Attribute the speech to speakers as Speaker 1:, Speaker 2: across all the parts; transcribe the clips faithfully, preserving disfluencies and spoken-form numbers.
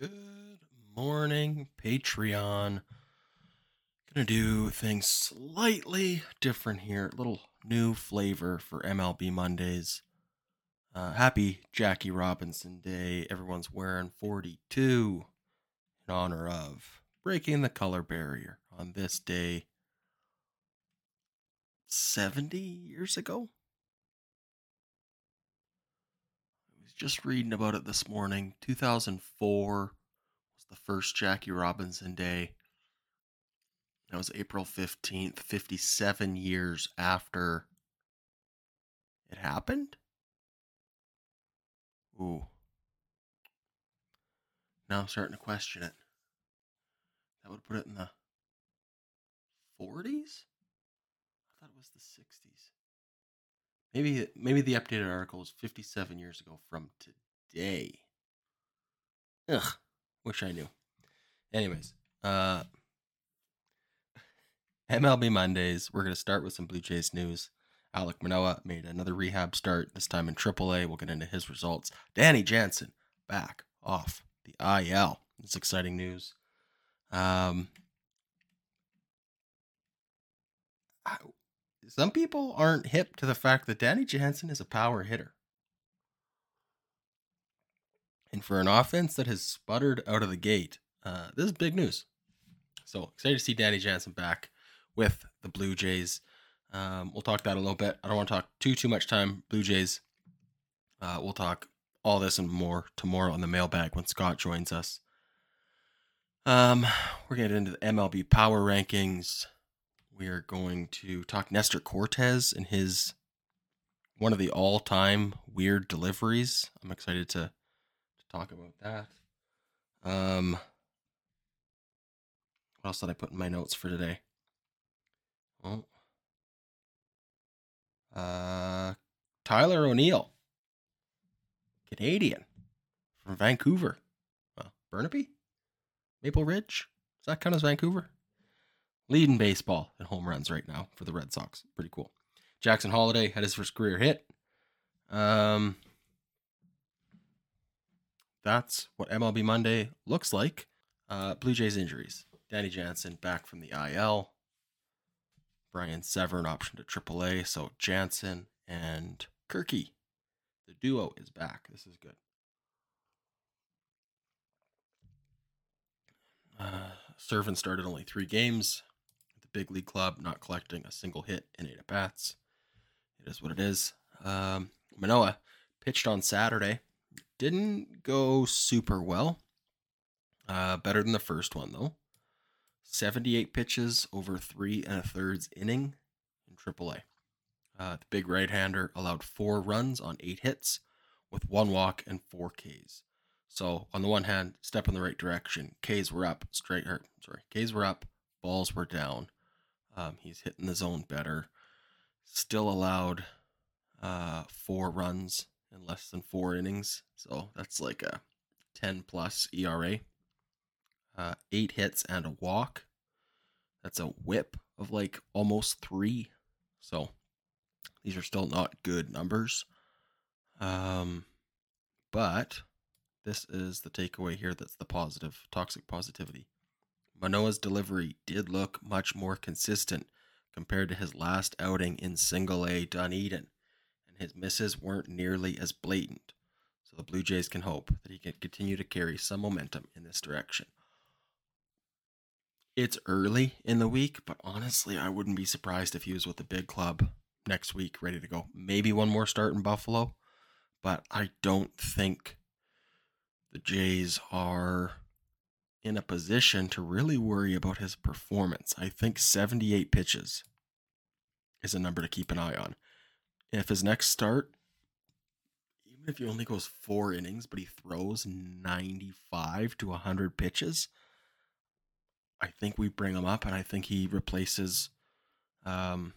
Speaker 1: Good morning, Patreon. Gonna do things slightly different here. A little new flavor for M L B Mondays. Uh, happy Jackie Robinson Day. Everyone's wearing forty-two in honor of breaking the color barrier on this day seventy years ago. I was just reading about it this morning. two thousand four was the first Jackie Robinson Day. That was April fifteenth, fifty-seven years after it happened? Ooh. Now I'm starting to question it. That would put it in the forties? I thought it was the sixties. Maybe maybe the updated article was fifty-seven years ago from today. Ugh. Wish I knew. Anyways, uh M L B Mondays. We're going to start with some Blue Jays news. Alek Manoah made another rehab start, this time in triple A. We'll get into his results. Danny Jansen back off the I L. It's exciting news. Um, I, some people aren't hip to the fact that Danny Jansen is a power hitter. And for an offense that has sputtered out of the gate, uh, this is big news. So excited to see Danny Jansen back with the Blue Jays. Um, we'll talk that a little bit. I don't want to talk too, too much time. Blue Jays. Uh, we'll talk all this and more tomorrow on the mailbag when Scott joins us. Um, we're going to get into the M L B power rankings. We are going to talk Nestor Cortez and his one of the all-time weird deliveries. I'm excited to, to talk about that. Um, what else did I put in my notes for today? Oh, uh, Tyler O'Neill, Canadian from Vancouver. Well, Burnaby? Maple Ridge? Does that count as Vancouver? Leading baseball in home runs right now for the Red Sox. Pretty cool. Jackson Holliday had his first career hit. Um, that's what M L B Monday looks like. Uh, Blue Jays injuries. Danny Jansen back from the I L. Brian Severn option to triple A. So Jansen and Kirky, the duo, is back. This is good. Uh, Servin started only three games at the big league club, not collecting a single hit in eight at-bats. It is what it is. Um, Manoah pitched on Saturday. Didn't go super well. Uh, better than the first one, though. seventy-eight pitches over three and a thirds inning in triple A. Uh, the big right-hander allowed four runs on eight hits with one walk and four Ks. So on the one hand, step in the right direction. Ks were up, straight. Or, sorry, Ks were up, balls were down. Um, he's hitting the zone better. Still allowed uh, four runs in less than four innings. So that's like a ten plus E R A. Uh, eight hits and a walk. That's a whip of like almost three. So these are still not good numbers. Um, but this is the takeaway here that's the positive, toxic positivity. Manoah's delivery did look much more consistent compared to his last outing in single A Dunedin, and his misses weren't nearly as blatant. So the Blue Jays can hope that he can continue to carry some momentum in this direction. It's early in the week, but honestly, I wouldn't be surprised if he was with the big club next week, ready to go. Maybe one more start in Buffalo, but I don't think the Jays are in a position to really worry about his performance. I think seventy-eight pitches is a number to keep an eye on. If his next start, even if he only goes four innings, but he throws ninety-five to one hundred pitches, I think we bring him up, and I think he replaces um,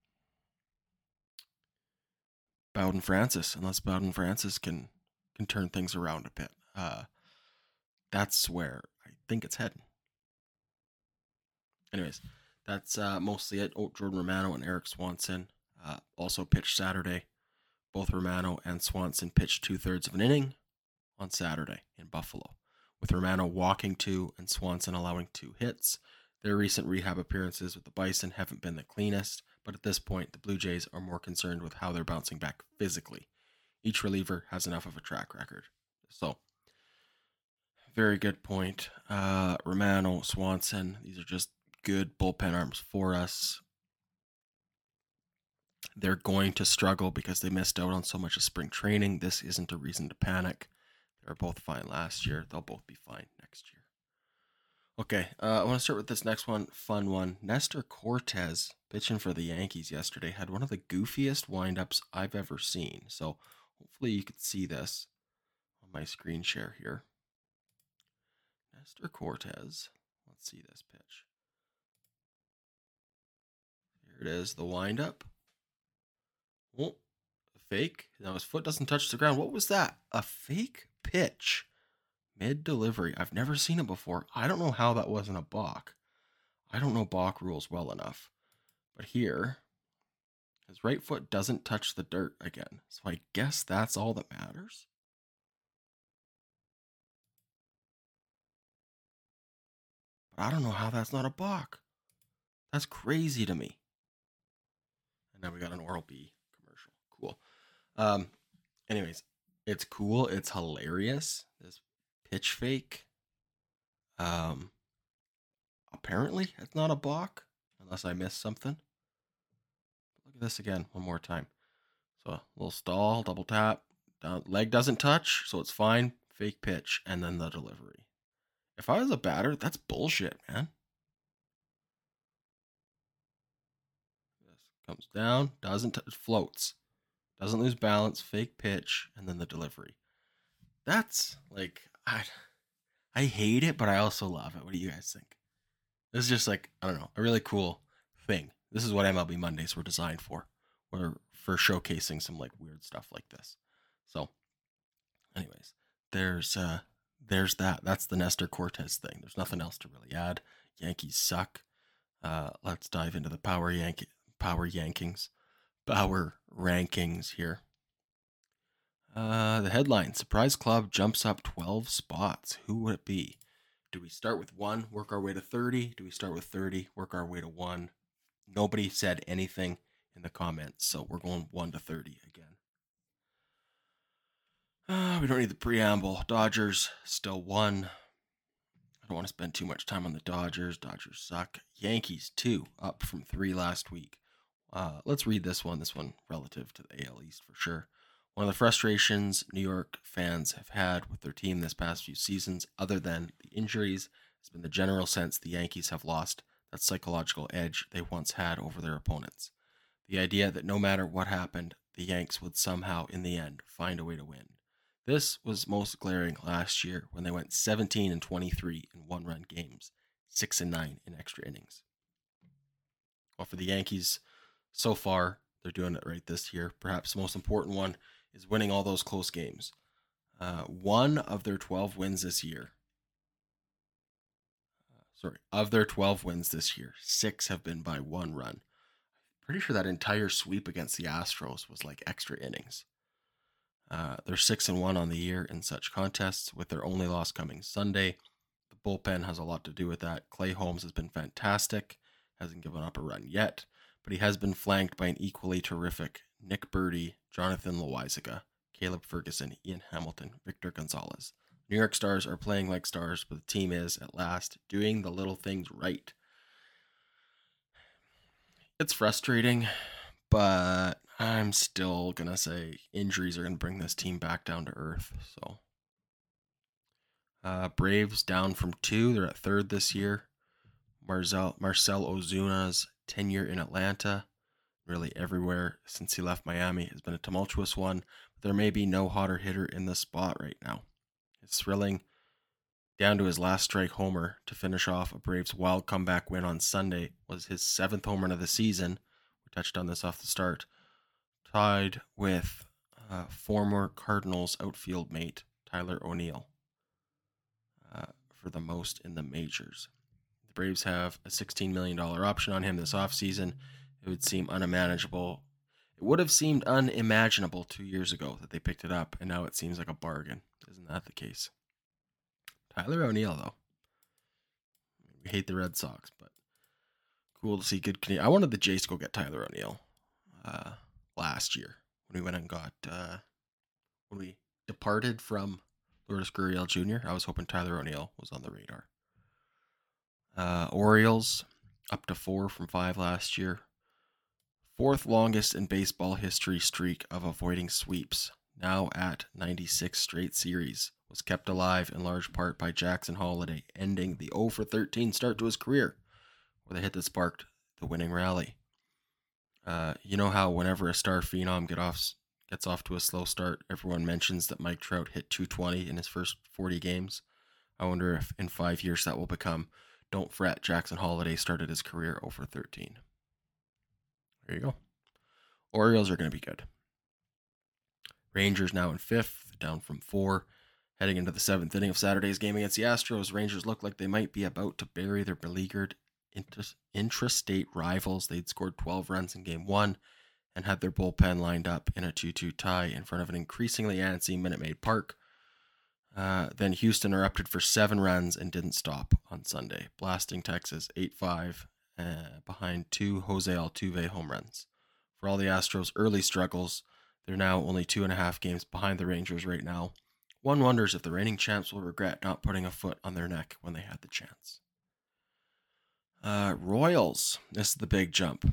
Speaker 1: Bowden Francis, unless Bowden Francis can can turn things around a bit. Uh, that's where I think it's heading. Anyways, that's uh, mostly it. Oh, Jordan Romano and Eric Swanson uh, also pitched Saturday. Both Romano and Swanson pitched two-thirds of an inning on Saturday in Buffalo, with Romano walking two and Swanson allowing two hits. Their recent rehab appearances with the Bison haven't been the cleanest, but at this point, the Blue Jays are more concerned with how they're bouncing back physically. Each reliever has enough of a track record. So, very good point. Uh, Romano, Swanson, these are just good bullpen arms for us. They're going to struggle because they missed out on so much of spring training. This isn't a reason to panic. They were both fine last year. They'll both be fine next year. Okay, uh, I want to start with this next one, fun one. Nestor Cortes, pitching for the Yankees yesterday, had one of the goofiest windups I've ever seen. So hopefully you could see this on my screen share here. Nestor Cortes, let's see this pitch. Here it is, the windup. Oh, a fake. Now his foot doesn't touch the ground. What was that? A fake pitch mid-delivery. I've never seen it before. I don't know how that wasn't a balk. I don't know balk rules well enough. But here, his right foot doesn't touch the dirt again. So I guess that's all that matters. But I don't know how that's not a balk. That's crazy to me. And now we got an Oral-B commercial. Cool. Um, anyways, it's cool. It's hilarious. This pitch fake. Um, apparently, it's not a balk, unless I missed something. Look at this again, one more time. So a little stall, double tap, down, leg doesn't touch, so it's fine. Fake pitch, and then the delivery. If I was a batter, that's bullshit, man. This comes down, doesn't t- floats, doesn't lose balance, fake pitch, and then the delivery. That's like I, I hate it, but I also love it. What do you guys think? This is just like, I don't know, a really cool thing. This is what M L B Mondays were designed for. We're for showcasing some like weird stuff like this. So, anyways, there's uh there's that. That's the Nestor Cortes thing. There's nothing else to really add. Yankees suck. Uh, let's dive into the power yank power yankings, power rankings here. Uh, the headline: Surprise Club jumps up twelve spots. Who would it be? Do we start with one, work our way to thirty? Do we start with thirty, work our way to one? Nobody said anything in the comments, so we're going one to thirty again. Uh, we don't need the preamble. Dodgers still one. I don't want to spend too much time on the Dodgers. Dodgers suck. Yankees two, up from three last week. Uh, let's read this one. This one relative to the A L East for sure. One of the frustrations New York fans have had with their team this past few seasons, other than the injuries, has been the general sense the Yankees have lost that psychological edge they once had over their opponents. The idea that no matter what happened, the Yanks would somehow, in the end, find a way to win. This was most glaring last year when they went seventeen and twenty-three in one-run games, six and nine in extra innings. Well, for the Yankees, so far, they're doing it right this year. Perhaps the most important one is winning all those close games. Uh, one of their twelve wins this year, uh, sorry, of their twelve wins this year, six have been by one run. Pretty sure that entire sweep against the Astros was like extra innings. Uh, they're six and one on the year in such contests, with their only loss coming Sunday. The bullpen has a lot to do with that. Clay Holmes has been fantastic, hasn't given up a run yet, but he has been flanked by an equally terrific Nick Birdie, Jonathan Loizaga, Caleb Ferguson, Ian Hamilton, Victor Gonzalez. New York Stars are playing like stars, but the team is, at last, doing the little things right. It's frustrating, but I'm still going to say injuries are going to bring this team back down to earth. So, uh, Braves down from two. They're at third this year. Marcell, Marcell Ozuna's tenure in Atlanta, really everywhere since he left Miami, has been a tumultuous one. But there may be no hotter hitter in the spot right now. It's thrilling. Down to his last strike homer to finish off a Braves wild comeback win on Sunday was his seventh home run of the season. We touched on this off the start. Tied with uh, former Cardinals outfield mate Tyler O'Neill uh, for the most in the majors. The Braves have a sixteen million dollars option on him this offseason. It would seem unmanageable. It would have seemed unimaginable two years ago that they picked it up, and now it seems like a bargain. Isn't that the case? Tyler O'Neill, though. We hate the Red Sox, but cool to see good Canadian. I wanted the Jays to go get Tyler O'Neill uh, last year when we went and got uh, when we departed from Lourdes Gurriel Junior I was hoping Tyler O'Neill was on the radar. Uh, Orioles up to four from five last year. Fourth longest in baseball history streak of avoiding sweeps, now at ninety-six straight series, was kept alive in large part by Jackson Holliday, ending the oh for thirteen start to his career with a hit that sparked the winning rally. Uh, you know how whenever a star phenom get off, gets off to a slow start, everyone mentions that Mike Trout hit two twenty in his first forty games? I wonder if in five years that will become, don't fret, Jackson Holliday started his career oh for thirteen. There you go. Orioles are going to be good. Rangers now in fifth, down from four. Heading into the seventh inning of Saturday's game against the Astros, Rangers look like they might be about to bury their beleaguered intrastate rivals. They'd scored twelve runs in game one and had their bullpen lined up in a two two tie in front of an increasingly antsy Minute Maid Park. Uh, then Houston erupted for seven runs and didn't stop on Sunday, blasting Texas eight five uh, behind two Jose Altuve home runs. For all the Astros' early struggles, they're now only two and a half games behind the Rangers right now. One wonders if the reigning champs will regret not putting a foot on their neck when they had the chance. Uh, Royals, this is the big jump.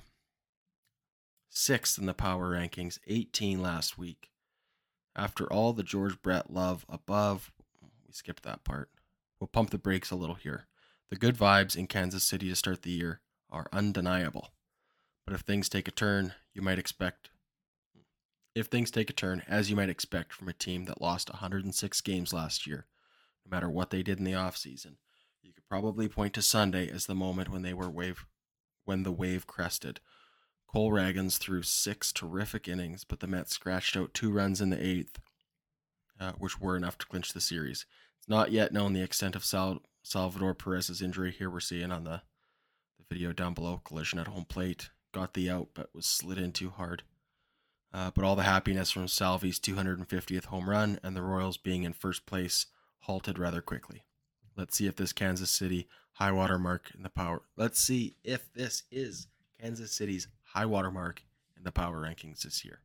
Speaker 1: Sixth in the power rankings, eighteen last week. After all the George Brett love above, we skipped that part. We'll pump the brakes a little here. The good vibes in Kansas City to start the year are undeniable. But if things take a turn, you might expect, if things take a turn, as you might expect from a team that lost one hundred six games last year, no matter what they did in the offseason, you could probably point to Sunday as the moment when they were wave, when the wave crested. Cole Ragans threw six terrific innings, but the Mets scratched out two runs in the eighth, uh, which were enough to clinch the series. It's not yet known the extent of Sal- Salvador Perez's injury. Here we're seeing on the, the video down below, collision at home plate. Got the out, but was slid in too hard. Uh, but all the happiness from Salvi's two hundred fiftieth home run and the Royals being in first place halted rather quickly. Let's see if this Kansas City high water mark in the power. Let's see if this is Kansas City's high water mark in the power rankings this year.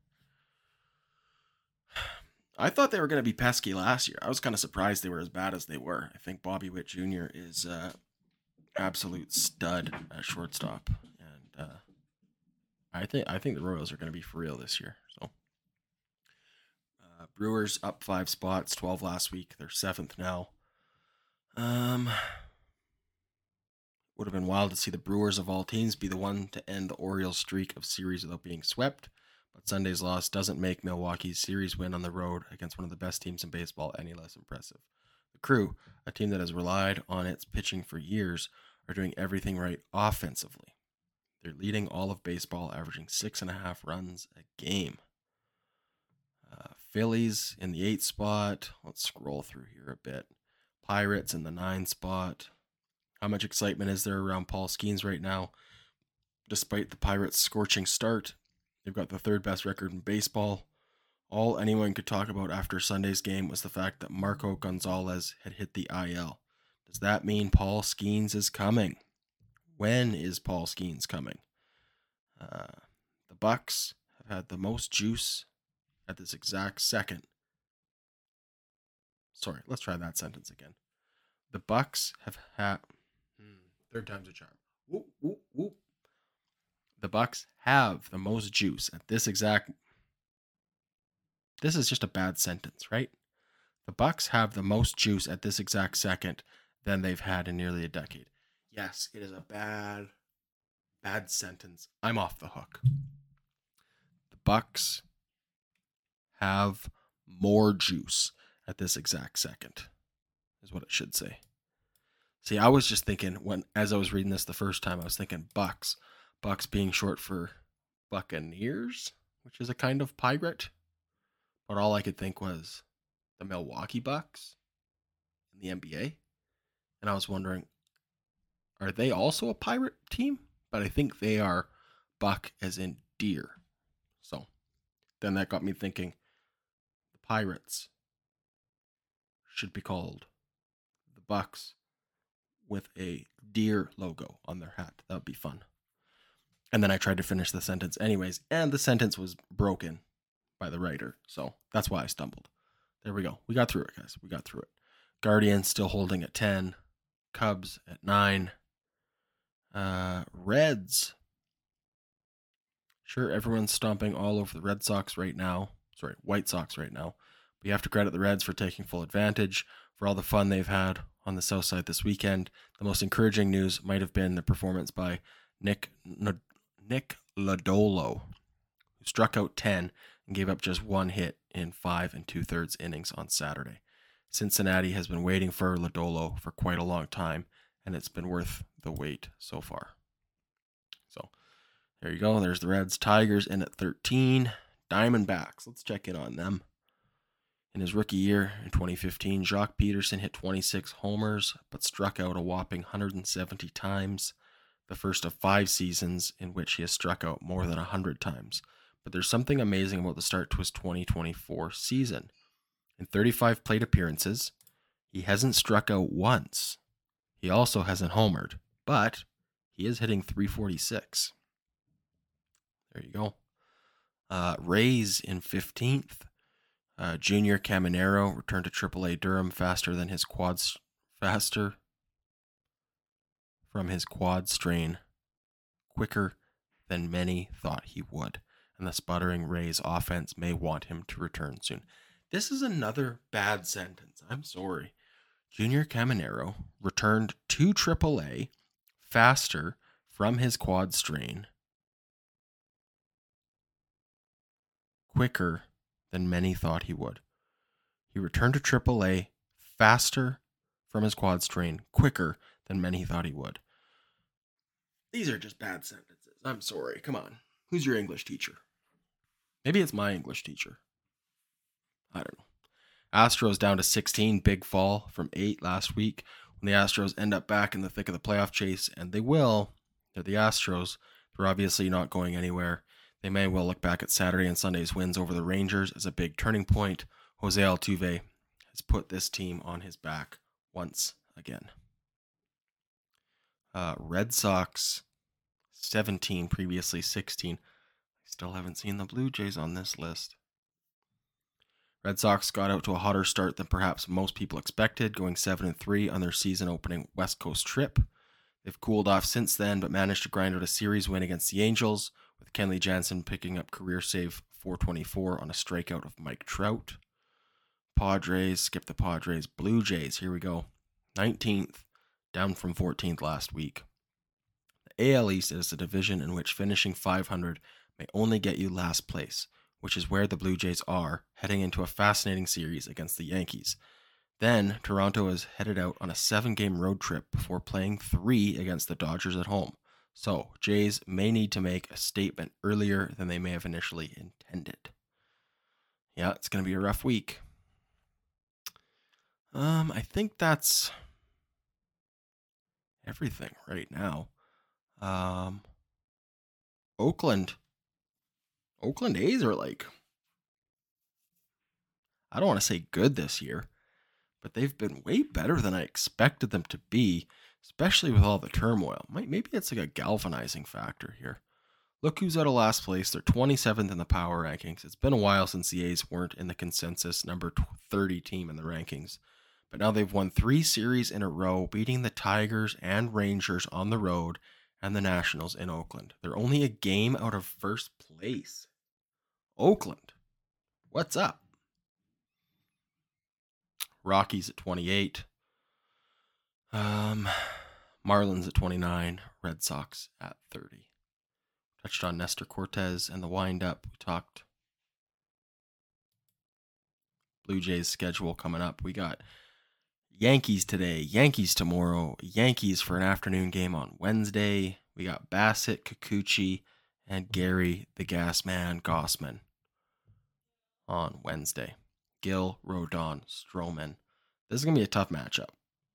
Speaker 1: I thought they were going to be pesky last year. I was kind of surprised they were as bad as they were. I think Bobby Witt Junior is uh, absolute stud at shortstop, and uh, I think I think the Royals are going to be for real this year. So, uh, Brewers up five spots, twelve last week. They're seventh now. Um, would have been wild to see the Brewers of all teams be the one to end the Orioles' streak of series without being swept. But Sunday's loss doesn't make Milwaukee's series win on the road against one of the best teams in baseball any less impressive. The Crew, a team that has relied on its pitching for years, are doing everything right offensively. They're leading all of baseball, averaging six and a half runs a game. Uh, Phillies in the eighth spot. Let's scroll through here a bit. Pirates in the nine spot. How much excitement is there around Paul Skeens right now? Despite the Pirates' scorching start, they've got the third best record in baseball. All anyone could talk about after Sunday's game was the fact that Marco Gonzalez had hit the I L. Does that mean Paul Skeens is coming? When is Paul Skeens coming? Uh, the Bucks have had the most juice at this exact second. Sorry, let's try that sentence again. The Bucks have had hmm, third time's a charm. Whoop, whoop, whoop. The Bucks have the most juice at this exact. This is just a bad sentence, right? The Bucks have the most juice at this exact second than they've had in nearly a decade. Yes, it is a bad, bad sentence. I'm off the hook. The Bucks have more juice at this exact second, is what it should say. See, I was just thinking when, as I was reading this the first time, I was thinking Bucks. Bucks being short for Buccaneers, which is a kind of pirate. But all I could think was the Milwaukee Bucks in the N B A. And I was wondering, are they also a pirate team? But I think they are buck as in deer. So then that got me thinking the Pirates should be called the Bucks with a deer logo on their hat. That would be fun. And then I tried to finish the sentence anyways, and the sentence was broken by the writer. So that's why I stumbled. There we go. We got through it, guys. We got through it. Guardians still holding at ten. Cubs at nine. Uh, Reds. Sure, everyone's stomping all over the Red Sox right now. Sorry, White Sox right now. But you have to credit the Reds for taking full advantage, for all the fun they've had on the South Side this weekend. The most encouraging news might have been the performance by Nick Nick Lodolo, who struck out ten and gave up just one hit in five and two-thirds innings on Saturday. Cincinnati has been waiting for Lodolo for quite a long time, and it's been worth the wait so far. So there you go. There's the Reds. Tigers in at thirteen. Diamondbacks. Let's check in on them. In his rookie year in twenty fifteen, Jock Peterson hit twenty-six homers, but struck out a whopping one hundred seventy times. The first of five seasons in which he has struck out more than one hundred times. But there's something amazing about the start to his twenty twenty-four season. In thirty-five plate appearances, he hasn't struck out once. He also hasn't homered, but he is hitting three forty-six. There you go. Uh, Rays in fifteenth. Uh, Junior Caminero returned to triple A Durham faster than his quads, faster from his quad strain, quicker than many thought he would, and the sputtering Rays offense may want him to return soon. This is another bad sentence. I'm sorry. Junior Caminero returned to triple A faster from his quad strain, quicker than many thought he would. He returned to triple A faster from his quad strain, quicker than many thought he would. These are just bad sentences. I'm sorry. Come on. Who's your English teacher? Maybe it's my English teacher. I don't know. Astros down to sixteen. Big fall from eight last week. When the Astros end up back in the thick of the playoff chase, and they will, they're the Astros. They're obviously not going anywhere. They may well look back at Saturday and Sunday's wins over the Rangers as a big turning point. Jose Altuve has put this team on his back once again. Uh, Red Sox, seventeen, previously sixteen. I still haven't seen the Blue Jays on this list. Red Sox got out to a hotter start than perhaps most people expected, going seven and three on their season-opening West Coast trip. They've cooled off since then, but managed to grind out a series win against the Angels, with Kenley Jansen picking up career save four twenty-four on a strikeout of Mike Trout. Padres, skip the Padres. Blue Jays, here we go. nineteenth, down from fourteenth last week. The A L East is a division in which finishing five hundred may only get you last place, which is where the Blue Jays are, heading into a fascinating series against the Yankees. Then, Toronto is headed out on a seven-game road trip before playing three against the Dodgers at home. So, Jays may need to make a statement earlier than they may have initially intended. Yeah, it's going to be a rough week. Um, I think that's everything right now. Um, Oakland. Oakland A's are like, I don't want to say good this year, but they've been way better than I expected them to be, especially with all the turmoil. Maybe it's like a galvanizing factor here. Look who's out of last place. They're twenty-seventh in the power rankings. It's been a while since the A's weren't in the consensus number thirty team in the rankings. But now they've won three series in a row, beating the Tigers and Rangers on the road and the Nationals in Oakland. They're only a game out of first place. Oakland, what's up? Rockies at twenty-eight. Um, Marlins at twenty-nine. Red Sox at thirty. Touched on Nestor Cortez and the wind-up. We talked Blue Jays schedule coming up. We got Yankees today, Yankees tomorrow, Yankees for an afternoon game on Wednesday. We got Bassett, Kikuchi, and Gary the Gas Man Gossman on Wednesday. Gill, Rodon, Stroman. This is going to be a tough matchup.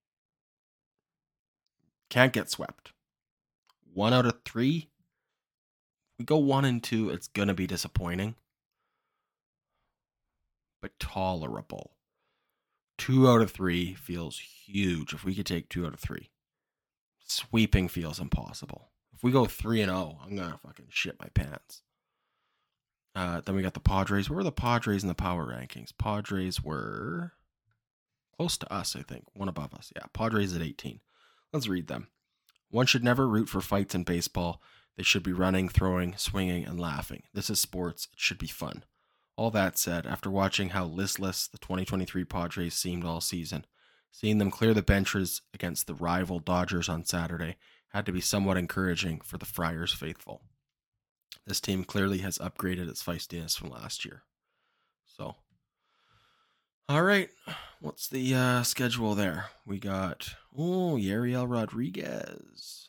Speaker 1: Can't get swept. One out of three. We go one and two, it's going to be disappointing. But tolerable. Two out of three feels huge. If we could take two out of three, sweeping feels impossible. If we go three and zero, I'm gonna fucking shit my pants. Uh, then we got the Padres. Where were the Padres in the power rankings? Padres were close to us, I think. One above us. Yeah, Padres at eighteen. Let's read them. One should never root for fights in baseball. They should be running, throwing, swinging, and laughing. This is sports. It should be fun. All that said, after watching how listless the twenty twenty-three Padres seemed all season, seeing them clear the benches against the rival Dodgers on Saturday had to be somewhat encouraging for the Friars faithful. This team clearly has upgraded its feistiness from last year. So, all right, what's the uh, schedule there? We got, oh, Yariel Rodriguez,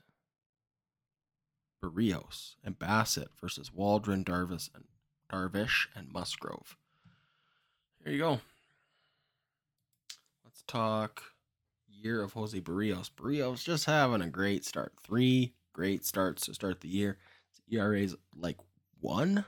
Speaker 1: Barrios, and Bassett versus Waldron, Darvish, and Darvish and Musgrove. There you go. Let's talk year of Jose Barrios. Barrios just having a great start. Three great starts to start the year. His E R A's like one.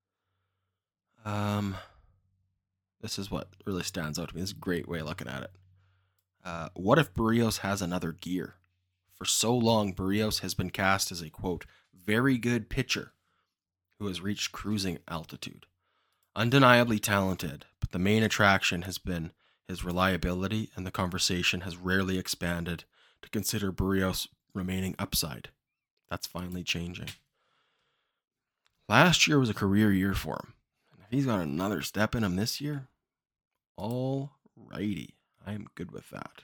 Speaker 1: Um, this is what really stands out to me. This is a great way of looking at it. Uh, what if Barrios has another gear? For so long, Barrios has been cast as a, quote, very good pitcher who has reached cruising altitude. Undeniably talented, but the main attraction has been his reliability, and the conversation has rarely expanded to consider Barrios' remaining upside. That's finally changing. Last year was a career year for him. And if he's got another step in him this year, all righty. I'm good with that.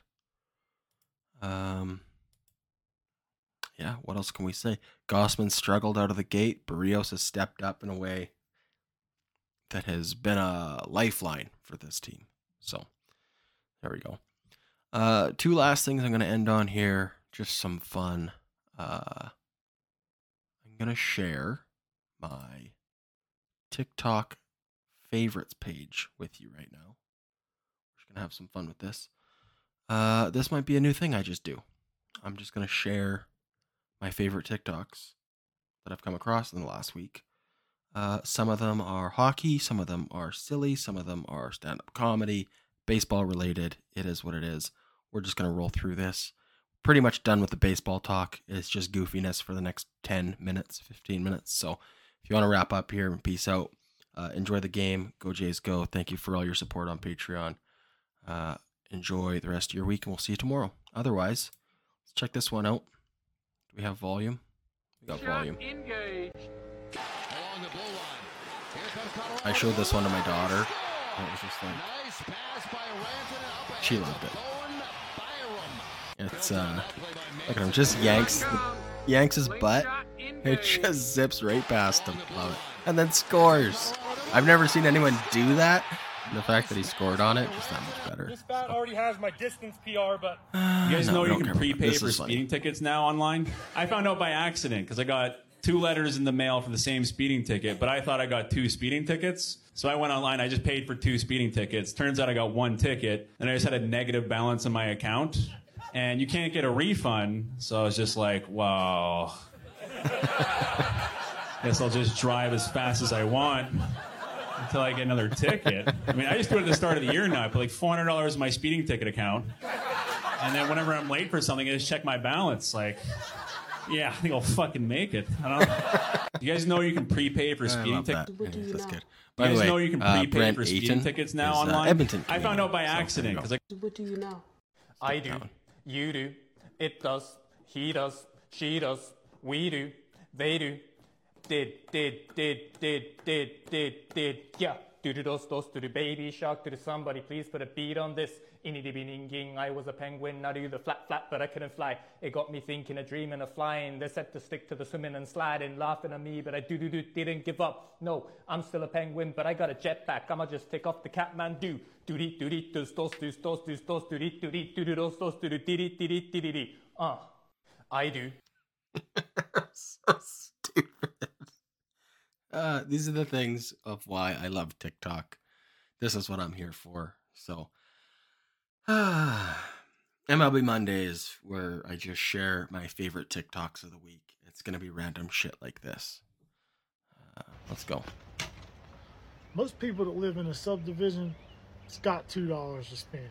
Speaker 1: Um, yeah, what else can we say? Gossman struggled out of the gate. Barrios has stepped up in a way that has been a lifeline for this team. So, there we go. Uh, two last things I'm going to end on here. Just some fun. Uh, I'm going to share my TikTok favorites page with you right now. We're just going to have some fun with this. Uh, this might be a new thing I just do. I'm just going to share my favorite TikToks that I've come across in the last week. Uh, some of them are hockey, some of them are silly, some of them are stand-up comedy, baseball related. It is what it is. We're just going to roll through this. Pretty much done with the baseball talk. It's just goofiness for the next ten minutes, fifteen minutes. So if you want to wrap up here, peace out. Uh, enjoy the game. Go Jays go. Thank you for all your support on Patreon. Uh, enjoy the rest of your week, and we'll see you tomorrow. Otherwise, let's check this one out. Do we have volume? We got volume. I showed this one to my daughter. And it was just like, she loved it. It's, uh, look at him, just yanks, yanks his butt. It just zips right past him. Love it. And then scores. I've never seen anyone do that. And the fact that he scored on it, just that much better.
Speaker 2: This bat already has my distance P R, but...
Speaker 3: Uh, you guys
Speaker 1: no,
Speaker 3: know you can prepay for speeding
Speaker 1: funny.
Speaker 3: tickets now online? I found out by accident because I got two letters in the mail for the same speeding ticket, but I thought I got two speeding tickets. So I went online, I just paid for two speeding tickets. Turns out I got one ticket, and I just had a negative balance in my account. And you can't get a refund, so I was just like, wow. Guess I'll just drive as fast as I want until I get another ticket. I mean, I just do it at the start of the year now. I put like four hundred dollars in my speeding ticket account. And then whenever I'm late for something, I just check my balance. Like, yeah, I think I'll fucking make it. I don't know. You guys know you can prepay for speeding tickets?
Speaker 1: That. Yeah, that's good.
Speaker 3: By you guys
Speaker 1: the way,
Speaker 3: know you can
Speaker 1: uh,
Speaker 3: prepay
Speaker 1: Brent
Speaker 3: for speeding
Speaker 1: Ayton
Speaker 3: tickets now
Speaker 1: is, uh,
Speaker 3: online?
Speaker 1: Edmonton
Speaker 3: I found out by
Speaker 1: so
Speaker 3: accident. Because I...
Speaker 4: What do you know?
Speaker 2: I do. You do. It does. He does. She does. We do. They do. Did, did, did, did, did, did, did. Yeah. Do do dos dos do do baby shark do do somebody please put a beat on this. Inny dibby ninging, I was a penguin, I do the flat flat but I couldn't fly. It got me thinking, a dreaming of flying. They said to stick to the swimming and sliding, laughing at me, but I do do do didn't give up. No, I'm still a penguin, but I got a jetpack. I'ma just take off the Catmandu. Do dee do dee dos dos dos dos dos dos do dee do dee do do dos dos do do dee dee dee dee dee dee. Uh, I do.
Speaker 1: So stupid. Uh, these are the things of why I love TikTok. This is what I'm here for. So, ah, M L B Mondays, where I just share my favorite TikToks of the week. It's going to be random shit like this. Uh, let's go.
Speaker 5: Most people that live in a subdivision, it's got two dollars to spend.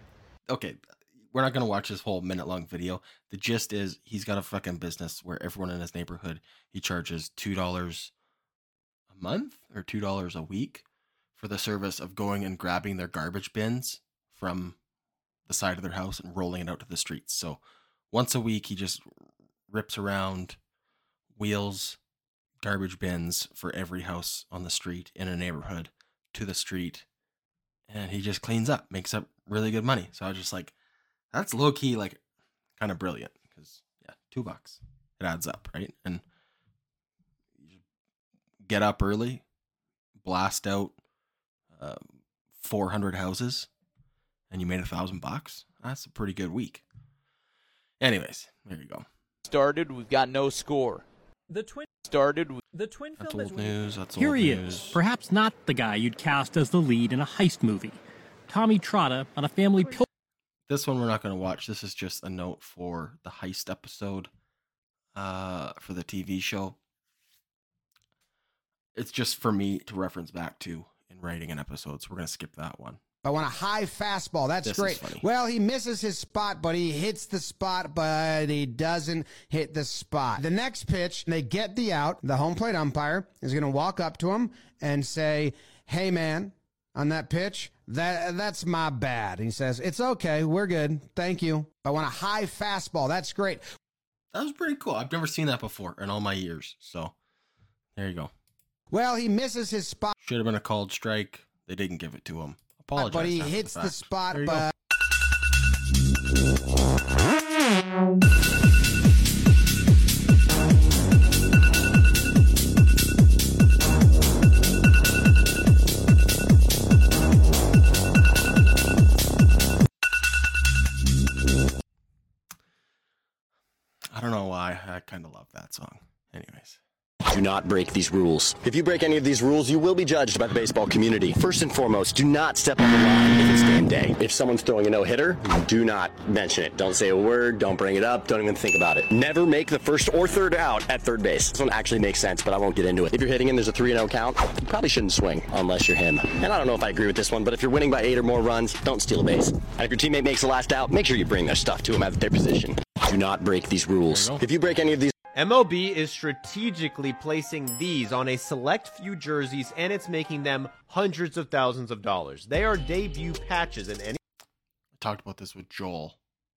Speaker 1: okay, we're not going to watch this whole minute long video. The gist is he's got a fucking business where everyone in his neighborhood, he charges two dollars a month or two dollars a week for the service of going and grabbing their garbage bins from the side of their house and rolling it out to the streets. So once a week, he just rips around, wheels garbage bins for every house on the street in a neighborhood to the street. And he just cleans up, makes up really good money. So I was just like, that's low key, like kind of brilliant because yeah, two bucks, it adds up, right? And you get up early, blast out uh, four hundred houses, and you made a thousand bucks. That's a pretty good week. Anyways, there you go.
Speaker 4: Started, we've got no score.
Speaker 5: The twin
Speaker 4: Started.
Speaker 5: The twin
Speaker 1: That's
Speaker 5: film
Speaker 1: old
Speaker 5: is
Speaker 1: news. That's
Speaker 5: Here
Speaker 1: old
Speaker 5: he
Speaker 1: news.
Speaker 5: is, perhaps not the guy you'd cast as the lead in a heist movie. Tommy Trotta on a family pil-
Speaker 1: This one we're not going to watch. This is just a note for the heist episode uh, for the T V show. It's just for me to reference back to in writing an episode, so we're going to skip that one.
Speaker 6: I want a high fastball. That's
Speaker 1: This is
Speaker 6: great.
Speaker 1: funny.
Speaker 6: Well, he misses his spot, but he hits the spot, but he doesn't hit the spot. The next pitch, they get the out. The home plate umpire is going to walk up to him and say, hey, man, on that pitch, that that's my bad. And he says, it's okay. We're good. Thank you. I want a high fastball. That's great.
Speaker 1: That was pretty cool. I've never seen that before in all my years. So there you go.
Speaker 6: Well, he misses his spot,
Speaker 1: Should have been a called strike. They didn't give it to him. Apologize.
Speaker 6: but he
Speaker 1: after
Speaker 6: hits the
Speaker 1: fact.
Speaker 6: spot,
Speaker 1: There you go.
Speaker 6: but...
Speaker 1: I don't know why. I kind of love that song. Anyways.
Speaker 7: Do not break these rules. If you break any of these rules, you will be judged by the baseball community. First and foremost, do not step on the line if it's game day. If someone's throwing a no-hitter, do not mention it. Don't say a word, don't bring it up, don't even think about it. Never make the first or third out at third base. This one actually makes sense, but I won't get into it. If you're hitting and there's a three and oh count, you probably shouldn't swing unless you're him. And I don't know if I agree with this one, but if you're winning by eight or more runs, don't steal a base. And if your teammate makes the last out, make sure you bring their stuff to him at their position. Do not break these rules. If you break any of these
Speaker 8: M L B is strategically placing these on a select few jerseys, and it's making them hundreds of thousands of dollars. They are debut patches, and any
Speaker 1: I talked about this with Joel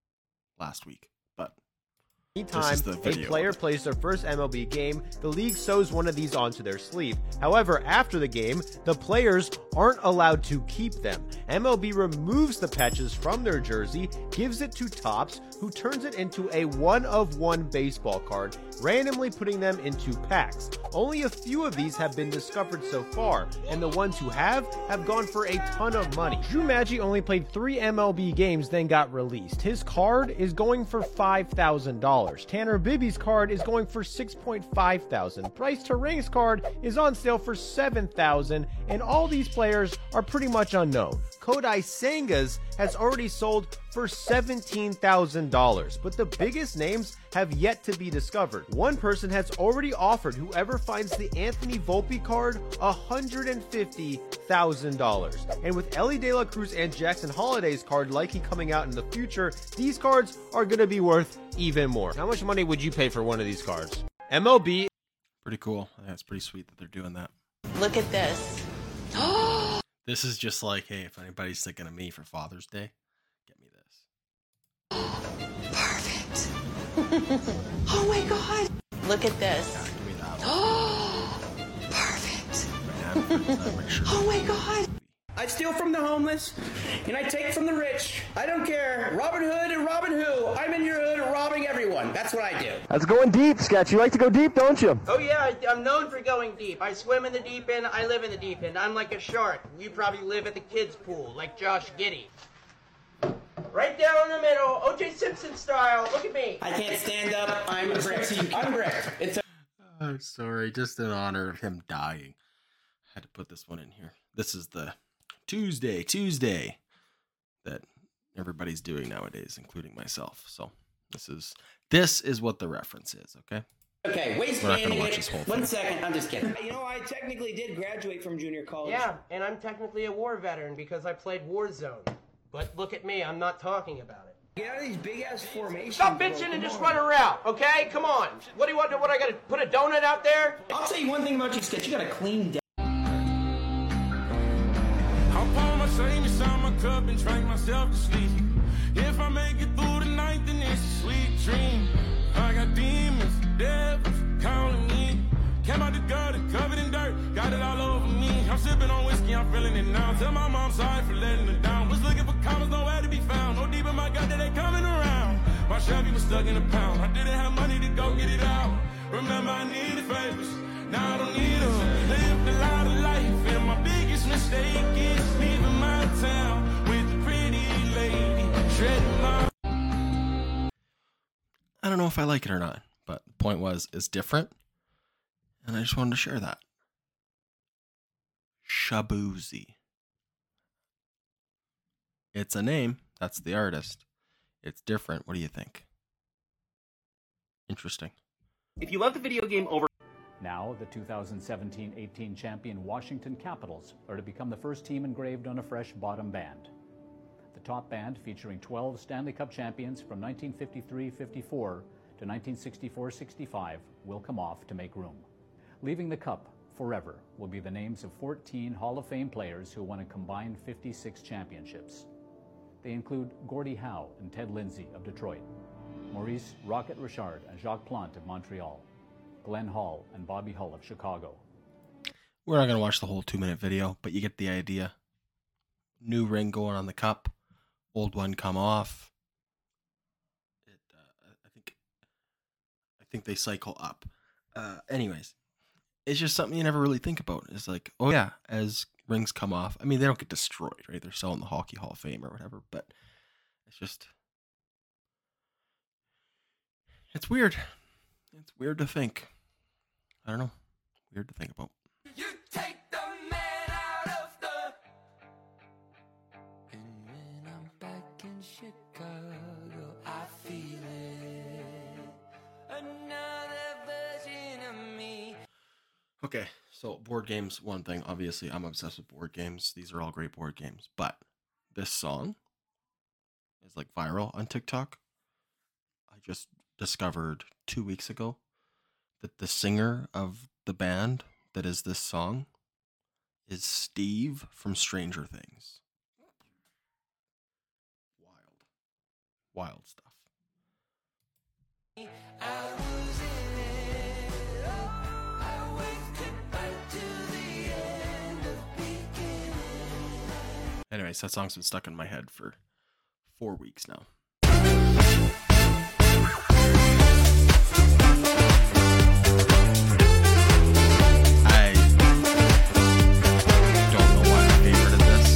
Speaker 1: last week, but
Speaker 8: Anytime
Speaker 1: is the
Speaker 8: a
Speaker 1: video
Speaker 8: player
Speaker 1: of it.
Speaker 8: plays their first M L B game, the league sews one of these onto their sleeve. However, after the game, the players aren't allowed to keep them. M L B removes the patches from their jersey, gives it to Topps, who turns it into a one-of-one baseball card, randomly putting them into packs. Only a few of these have been discovered so far, and the ones who have have gone for a ton of money. Drew Maggi only played three M L B games, then got released. His card is going for five thousand dollars. Tanner Bibby's card is going for six point five thousand dollars. Bryce Terang's card is on sale for seven thousand dollars, and all these players are pretty much unknown. Kodai Senga's has already sold for seventeen thousand dollars, but the biggest names have yet to be discovered. One person has already offered whoever finds the Anthony Volpe card one hundred fifty thousand dollars. And with Ellie De La Cruz and Jackson Holliday's card likely coming out in the future, these cards are going to be worth even more. How much money would you pay for one of these cards? M L B.
Speaker 1: pretty cool. I think it's pretty sweet that they're doing that.
Speaker 9: Look at this.
Speaker 1: This is just like, hey, if anybody's thinking of me for Father's Day, get me this.
Speaker 9: Perfect. Oh my God. Look at this.
Speaker 1: Yeah, give me that one.
Speaker 9: Perfect.
Speaker 1: Man, for my shirt.
Speaker 9: Oh my God.
Speaker 10: I steal from the homeless, and I take from the rich. I don't care. Robin Hood and Robin Who. I'm in your hood robbing everyone. That's what I do.
Speaker 7: That's going deep, Sketch. You like to go deep, don't you?
Speaker 10: Oh, yeah, I, I'm known for going deep. I swim in the deep end. I live in the deep end. I'm like a shark. You probably live at the kids' pool, like Josh Giddey. Right down in the middle, O J Simpson style. Look at me. I can't stand up. I'm bricked. I'm bricked. It's a-
Speaker 1: I'm sorry, just in honor of him dying. I had to put this one in here. This is the Tuesday, Tuesday that everybody's doing nowadays, including myself. So this is this is what the reference is, okay?
Speaker 10: Okay,
Speaker 1: We're not gonna watch this whole
Speaker 10: One
Speaker 1: thing.
Speaker 10: second, I'm just kidding. You know, I technically did graduate from junior college. Yeah, and I'm technically a war veteran because I played Warzone. But look at me, I'm not talking about it.
Speaker 11: Get out of these big ass formations.
Speaker 10: Stop
Speaker 11: bro.
Speaker 10: bitching
Speaker 11: Come
Speaker 10: and just
Speaker 11: on.
Speaker 10: run a route, okay? Come on. What do you want? What, I gotta put a donut out there?
Speaker 11: I'll tell you one thing about you, Sketch. You got a clean.
Speaker 12: I'll pour my shame inside my cup and drink myself to sleep. If I make it through the night, then it's a sweet dream. I got demons, devils calling me. Came out the gutter, covered in dirt, got it all over me. I'm sipping on whiskey, I'm feeling it now. Tell my mom sorry for letting her down. Was looking for comments, nowhere to be found. No deep in my gut that they coming around. My Chevy was stuck in a pound. I didn't have money to go get it out. Remember I needed favors, now I don't need them. Lived a lot of life, and my biggest mistake is leaving my town with a pretty lady shredding my.
Speaker 1: I don't know if I like it or not, but the point was, it's different. And I just wanted to share that. Shaboozey. It's a name. That's the artist. It's different. What do you think? Interesting.
Speaker 13: If you love the video game over...
Speaker 14: Now, the two thousand seventeen eighteen champion Washington Capitals are to become the first team engraved on a fresh bottom band. The top band, featuring twelve Stanley Cup champions from nineteen fifty-three fifty-four to nineteen sixty-four sixty-five, will come off to make room. Leaving the cup forever will be the names of fourteen Hall of Fame players who won a combined fifty-six championships. They include Gordie Howe and Ted Lindsay of Detroit, Maurice Rocket Richard and Jacques Plante of Montreal, Glenn Hall and Bobby Hull of Chicago.
Speaker 1: We're not going to watch the whole two-minute video, but you get the idea. New ring going on the cup, old one come off. It, uh, I think, I think they cycle up. Uh, anyways. It's just something you never really think about. It's like, oh yeah, as rings come off. I mean, they don't get destroyed, right? They're still in the Hockey Hall of Fame or whatever, but it's just, it's weird. It's weird to think. I don't know. Weird to think about.
Speaker 12: You take the man out of the... And when I'm back in Chicago, I feel it. Another version of me.
Speaker 1: Okay, so board games, one thing. Obviously, I'm obsessed with board games. These are all great board games. But this song is like viral on TikTok. I just discovered two weeks ago that the singer of the band that is this song is Steve from Stranger Things. Wild. Wild stuff. Anyways, that song's been stuck in my head for four weeks now. I don't know why my favorite is this.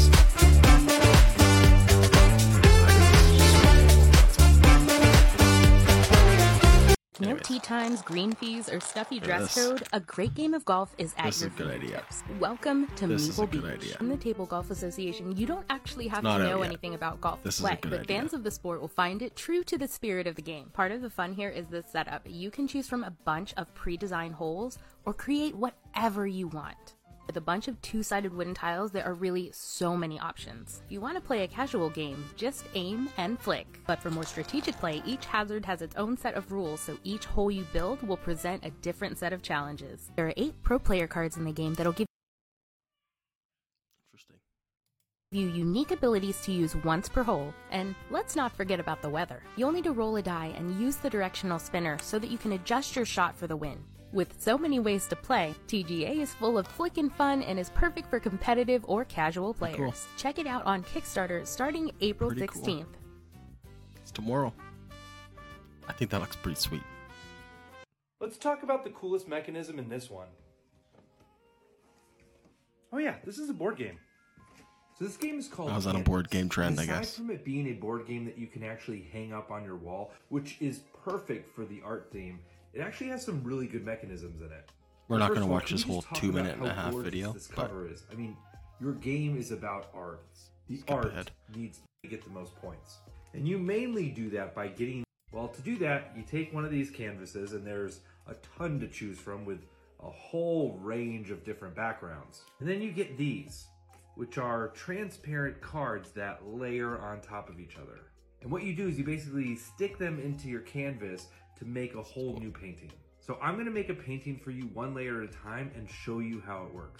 Speaker 15: No
Speaker 1: Anyways.
Speaker 15: tea times, green fees, or stuffy dress
Speaker 1: This-
Speaker 15: code. A great game of golf is at
Speaker 1: This is
Speaker 15: your
Speaker 1: a good idea.
Speaker 15: fingertips. Welcome to
Speaker 1: This is a
Speaker 15: Maple
Speaker 1: good
Speaker 15: Beach.
Speaker 1: idea.
Speaker 15: In the Table Golf Association, you don't actually have to
Speaker 1: Not out
Speaker 15: know
Speaker 1: yet.
Speaker 15: anything about golf
Speaker 1: This
Speaker 15: to
Speaker 1: is a
Speaker 15: play,
Speaker 1: good
Speaker 15: but
Speaker 1: idea.
Speaker 15: fans of the sport will find it true to the spirit of the game. Part of the fun here is the setup. You can choose from a bunch of pre-designed holes or create whatever you want. With a bunch of two-sided wooden tiles, there are really so many options. If you want to play a casual game, just aim and flick. But for more strategic play, each hazard has its own set of rules, so each hole you build will present a different set of challenges. There are eight pro player cards in the game that'll give
Speaker 1: Interesting.
Speaker 15: you unique abilities to use once per hole. And let's not forget about the weather. You'll need to roll a die and use the directional spinner so that you can adjust your shot for the win. With so many ways to play, T G A is full of flickin' fun and is perfect for competitive or casual players.
Speaker 1: Cool.
Speaker 15: Check it out on Kickstarter starting April
Speaker 1: Pretty cool.
Speaker 15: sixteenth.
Speaker 1: It's tomorrow. I think that looks pretty sweet.
Speaker 16: Let's talk about the coolest mechanism in this one. Oh yeah, this is a board game.
Speaker 17: So this game is called
Speaker 1: I was on a
Speaker 17: Canvas.
Speaker 1: board game trend, I
Speaker 17: Aside
Speaker 1: guess.
Speaker 17: from it being a board game that you can actually hang up on your wall, which is perfect for the art theme, it actually has some really good mechanisms in it.
Speaker 1: We're not
Speaker 17: First
Speaker 1: going
Speaker 17: of
Speaker 1: to
Speaker 17: all,
Speaker 1: watch
Speaker 17: can
Speaker 1: this
Speaker 17: we
Speaker 1: whole
Speaker 17: just talk
Speaker 1: two
Speaker 17: about
Speaker 1: minute and a
Speaker 17: how
Speaker 1: half
Speaker 17: gorgeous
Speaker 1: video,
Speaker 17: This
Speaker 1: but
Speaker 17: cover is. I mean, your game is about art. The
Speaker 1: Skip
Speaker 17: art
Speaker 1: ahead.
Speaker 17: needs to get the most points. And you mainly do that by getting, well, to do that, you take one of these canvases, and there's a ton to choose from with a whole range of different backgrounds. And then you get these. which are transparent cards that layer on top of each other. And what you do is you basically stick them into your canvas to make a whole new painting. So I'm gonna make a painting for you one layer at a time and show you how it works.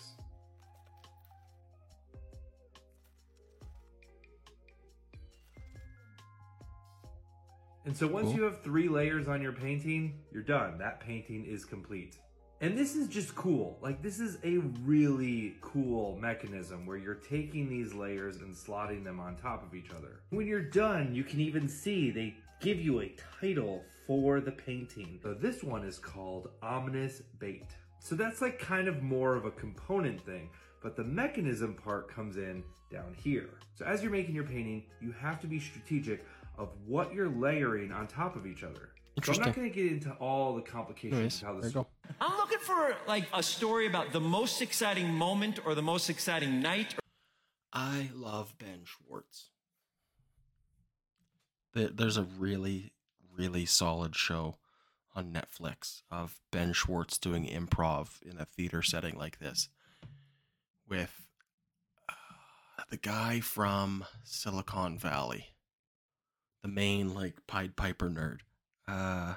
Speaker 17: And so once
Speaker 1: Cool.
Speaker 17: you have three layers on your painting, you're done. That painting is complete. And this is just cool. Like, this is a really cool mechanism where you're taking these layers and slotting them on top of each other. When you're done, you can even see they give you a title for the painting. So this one is called Ominous Bait. So that's like kind of more of a component thing, but the mechanism part comes in down here. So as you're making your painting, you have to be strategic of what you're layering on top of each other. So I'm not going to get into all the complications
Speaker 1: Anyways,
Speaker 17: of how
Speaker 1: there
Speaker 17: this
Speaker 1: you go.
Speaker 18: I'm looking for like a story about the most exciting moment or the most exciting night.
Speaker 1: I love Ben Schwartz. There- There's a really, really solid show on Netflix of Ben Schwartz doing improv in a theater setting like this with uh, the guy from Silicon Valley, the main like Pied Piper nerd. Uh,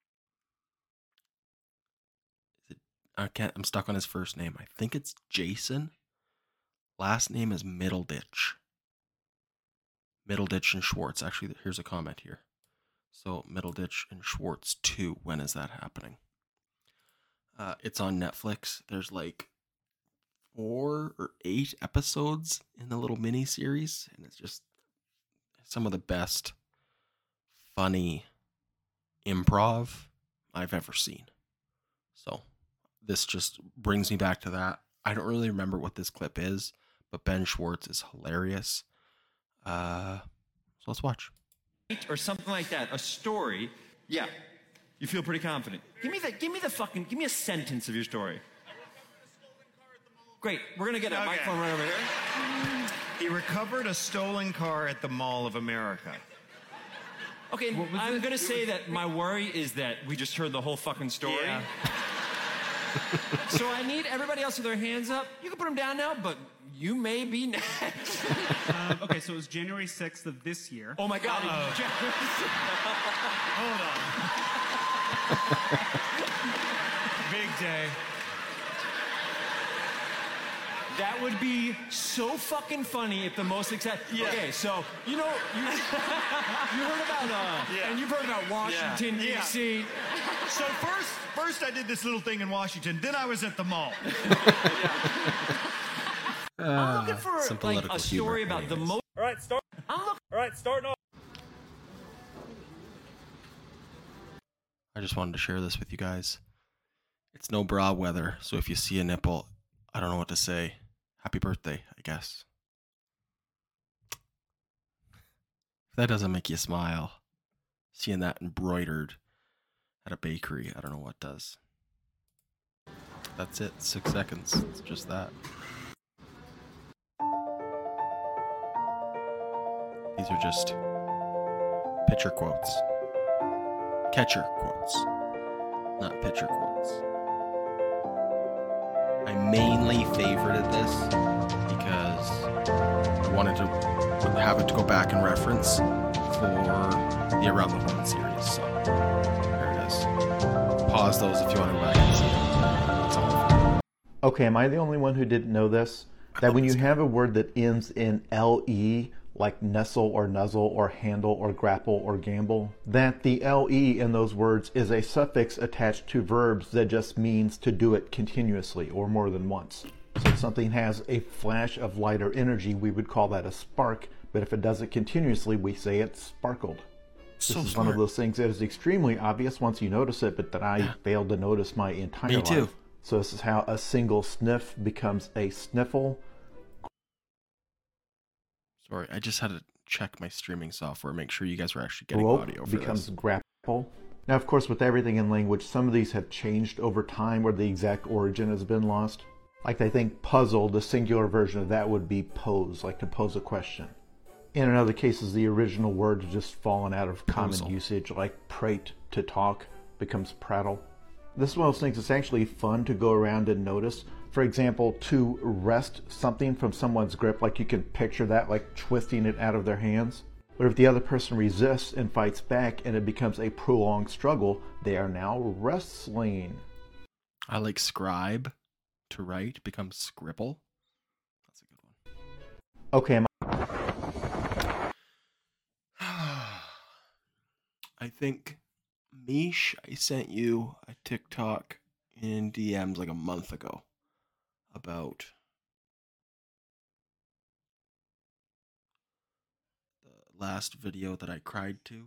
Speaker 1: is it, I can't. I'm stuck on his first name. I think it's Jason. Last name is Middleditch. Middleditch and Schwartz. Actually, here's a comment here. So Middleditch and Schwartz two. When is that happening? Uh, it's on Netflix. There's like four or eight episodes in the little mini series, and it's just some of the best funny improv I've ever seen. So this just brings me back to that. I don't really remember what this clip is, but Ben Schwartz is hilarious. Uh, so let's watch.
Speaker 18: Or something like that. A story. Yeah. You feel pretty confident. Give me the give me the fucking give me a sentence of your story. Great. We're gonna get a
Speaker 19: Okay.
Speaker 18: microphone right over here.
Speaker 19: He recovered a stolen car at the Mall of America.
Speaker 18: Okay, I'm gonna say that my worry is that we just heard the whole fucking story.
Speaker 19: Yeah.
Speaker 18: So I need everybody else with their hands up. You can put them down now, but you may be next.
Speaker 20: Um, okay, so it was January sixth of this year.
Speaker 18: Oh my God.
Speaker 20: Uh-oh.
Speaker 19: Hold on. Big day.
Speaker 18: That would be so fucking funny if the most exciting.
Speaker 19: Yeah.
Speaker 18: Okay, so you know you, you heard about uh,
Speaker 19: Yeah.
Speaker 18: and you've heard about Washington
Speaker 19: Yeah.
Speaker 18: D C.
Speaker 19: So first, first I did this little thing in Washington. Then I was at the mall.
Speaker 18: I'm looking for
Speaker 1: some
Speaker 18: like
Speaker 1: political
Speaker 18: a story
Speaker 1: humor,
Speaker 18: about the
Speaker 1: anyways.
Speaker 18: most.
Speaker 19: All right, start.
Speaker 18: I'm looking.
Speaker 19: All right, starting off.
Speaker 1: I just wanted to share this with you guys. It's no bra weather, so if you see a nipple, I don't know what to say. Happy birthday, I guess. If that doesn't make you smile, seeing that embroidered at a bakery, I don't know what does. That's it, six seconds. It's just that. These are just pitcher quotes. Catcher quotes, not pitcher quotes. I mainly favorited this because I wanted to have it to go back and reference for the Around the Horn series. So there it is. Pause those if you want to go back and see it. That's all.
Speaker 21: Okay, am I the only one who didn't know this? That when you have a word that ends in L E, like nestle or nuzzle or handle or grapple or gamble, that the L E in those words is a suffix attached to verbs that just means to do it continuously or more than once. So if something has a flash of light or energy, we would call that a spark, but if it does it continuously, we say it sparkled. This
Speaker 1: So
Speaker 21: is
Speaker 1: smart.
Speaker 21: one of those things that is extremely obvious once you notice it, but that I failed to notice my entire
Speaker 1: Me too.
Speaker 21: life. So this is how a single sniff becomes a sniffle.
Speaker 1: Sorry, I just had to check my streaming software, make sure you guys were actually getting
Speaker 21: Grope
Speaker 1: audio for
Speaker 21: becomes
Speaker 1: this.
Speaker 21: grapple. Now, of course, with everything in language, some of these have changed over time where the exact origin has been lost. Like, I think puzzle, the singular version of that would be pose, like to pose a question. And in other cases, the original word has just fallen out of common
Speaker 1: Posel.
Speaker 21: usage, like prate, to talk, becomes prattle. This is one of those things that's actually fun to go around and notice. For example, to wrest something from someone's grip, like you can picture that, like twisting it out of their hands. But if the other person resists and fights back and it becomes a prolonged struggle, they are now wrestling.
Speaker 1: I like scribe, to write, becomes scribble. That's a good one.
Speaker 21: Okay.
Speaker 1: I think, Mish, I sent you a TikTok in D Ms like a month ago about the last video that I cried to.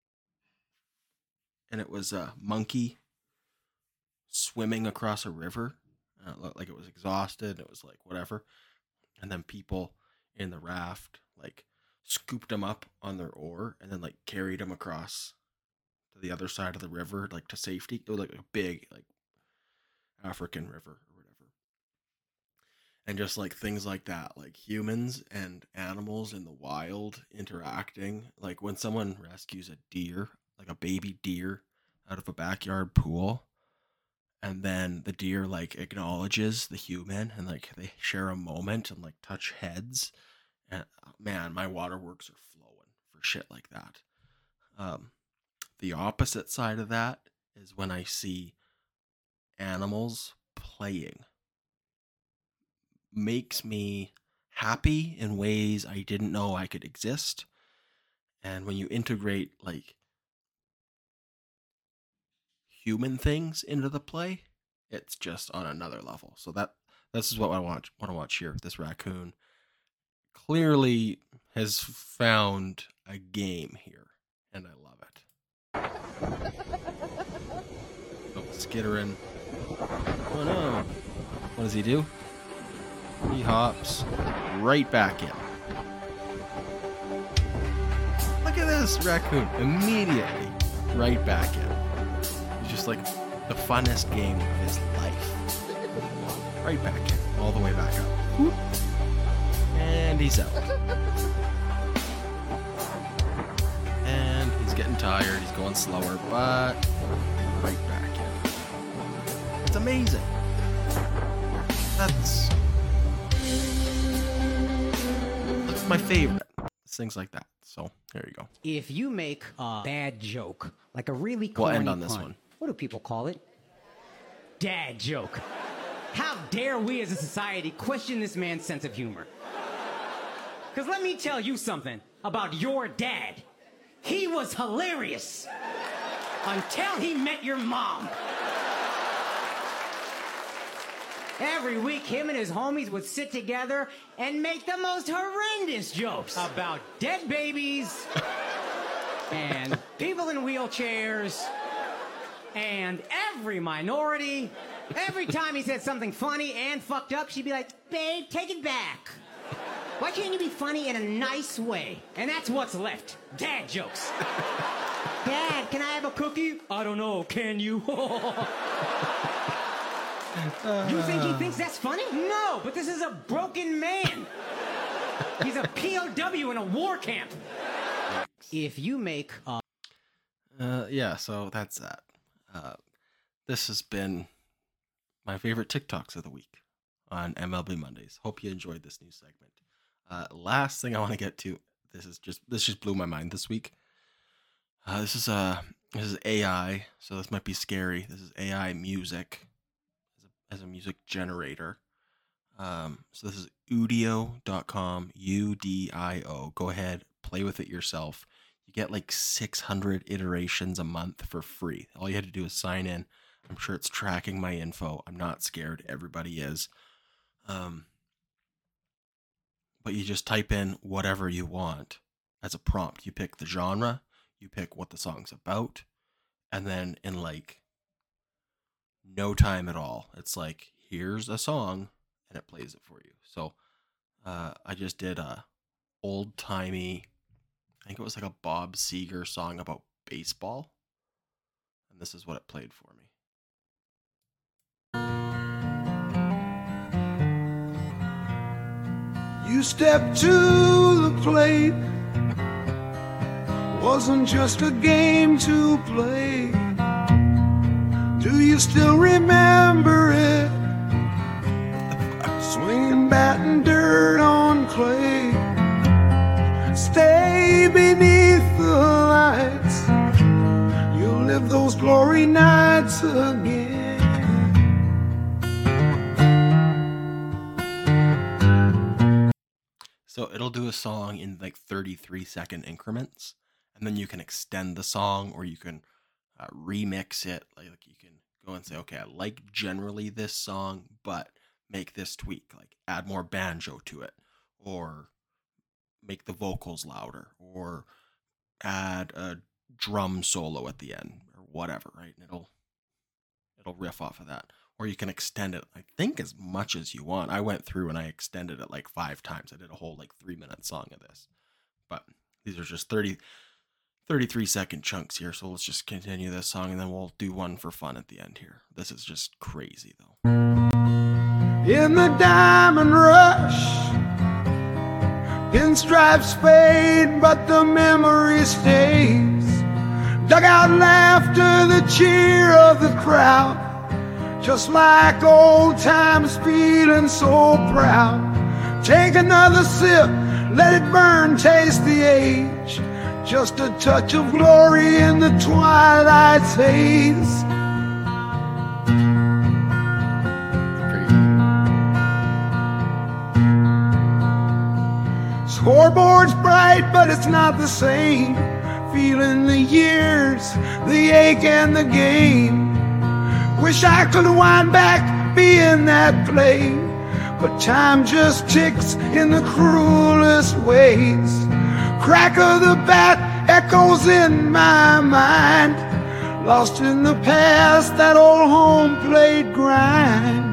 Speaker 1: And it was a monkey swimming across a river. Uh, it looked like it was exhausted. It was like whatever. And then people in the raft like scooped him up on their oar and then like carried him across to the other side of the river, like to safety. It was like a big like African river or whatever. And just like things like that, like humans and animals in the wild interacting. Like when someone rescues a deer, like a baby deer out of a backyard pool, and then the deer like acknowledges the human and like they share a moment and like touch heads. And man, my waterworks are flowing for shit like that. Um, the opposite side of that is when I see animals playing. Makes me happy in ways I didn't know I could exist. And when you integrate like human things into the play, it's just on another level. So that this is what I want want to watch here. This raccoon clearly has found a game here, and I love it. So skittering. Oh no! What does he do? He hops right back in. Look at this raccoon! Immediately, right back in. Just like the funnest game of his life. Right back in, all the way back up. Whoop. And he's out. And he's getting tired, he's going slower, but right back in. It's amazing. That's, that's my favorite. Things like that. So, there you go.
Speaker 3: If you make a bad joke, like a really
Speaker 1: We'll
Speaker 3: corny
Speaker 1: end on this
Speaker 3: pun,
Speaker 1: one.
Speaker 3: what do people call it? Dad joke. How dare we as a society question this man's sense of humor? Because let me tell you something about your dad. He was hilarious until he met your mom. Every week, him and his homies would sit together and make the most horrendous jokes about dead babies and people in wheelchairs and every minority. Every time he said something funny and fucked up, she'd be like, babe, take it back. Why can't you be funny in a nice way? And that's what's left. Dad jokes. Dad, can I have a cookie? I don't know, can you? You think he thinks that's funny? No, but this is a broken man. He's a P O W in a war camp. If you make a...
Speaker 1: Uh, yeah, so that's that. Uh, this has been my favorite TikToks of the week on M L B Mondays. Hope you enjoyed this new segment. Uh, last thing I want to get to, this is just this just blew my mind this week. Uh, this is uh this is A I, so this might be scary. This is A I music as a, as a music generator. Um, so this is udio dot com, U D I O. Go ahead, play with it yourself. You get like six hundred iterations a month for free. All you had to do is sign in. I'm sure it's tracking my info. I'm not scared. Everybody is. Um, but you just type in whatever you want as a prompt. You pick the genre, you pick what the song's about, and then in like no time at all, it's like, here's a song, and it plays it for you. So uh, I just did a old-timey, I think it was like a Bob Seger song about baseball, and this is what it played for me.
Speaker 22: You stepped to the plate, wasn't just a game to play. Do you still remember it? Swinging bat and dirt on clay. Stay beneath the lights. You'll live those glory nights again.
Speaker 1: So it'll do a song in like thirty-three second increments, and then you can extend the song, or you can uh, remix it. Like, like you can go and say, okay, I like generally this song, but make this tweak, like add more banjo to it, or make the vocals louder, or add a drum solo at the end, or whatever, right? And it'll it'll riff off of that. Or you can extend it, I think, as much as you want. I went through and I extended it like five times. I did a whole like three minute song of this. But these are just thirty, thirty-three second chunks here. So let's just continue this song and then we'll do one for fun at the end here. This is just crazy though.
Speaker 22: In the diamond rush, pinstripes fade, but the memory stays. Dugout laughter, the cheer of the crowd. Just like old times, feeling so proud. Take another sip, let it burn, taste the age. Just a touch of glory in the twilight's haze. Scoreboard's bright, but it's not the same. Feeling the years, the ache and the game. Wish I could wind back, be in that play, but time just ticks in the cruelest ways. Crack of the bat echoes in my mind, lost in the past, that old home plate grind.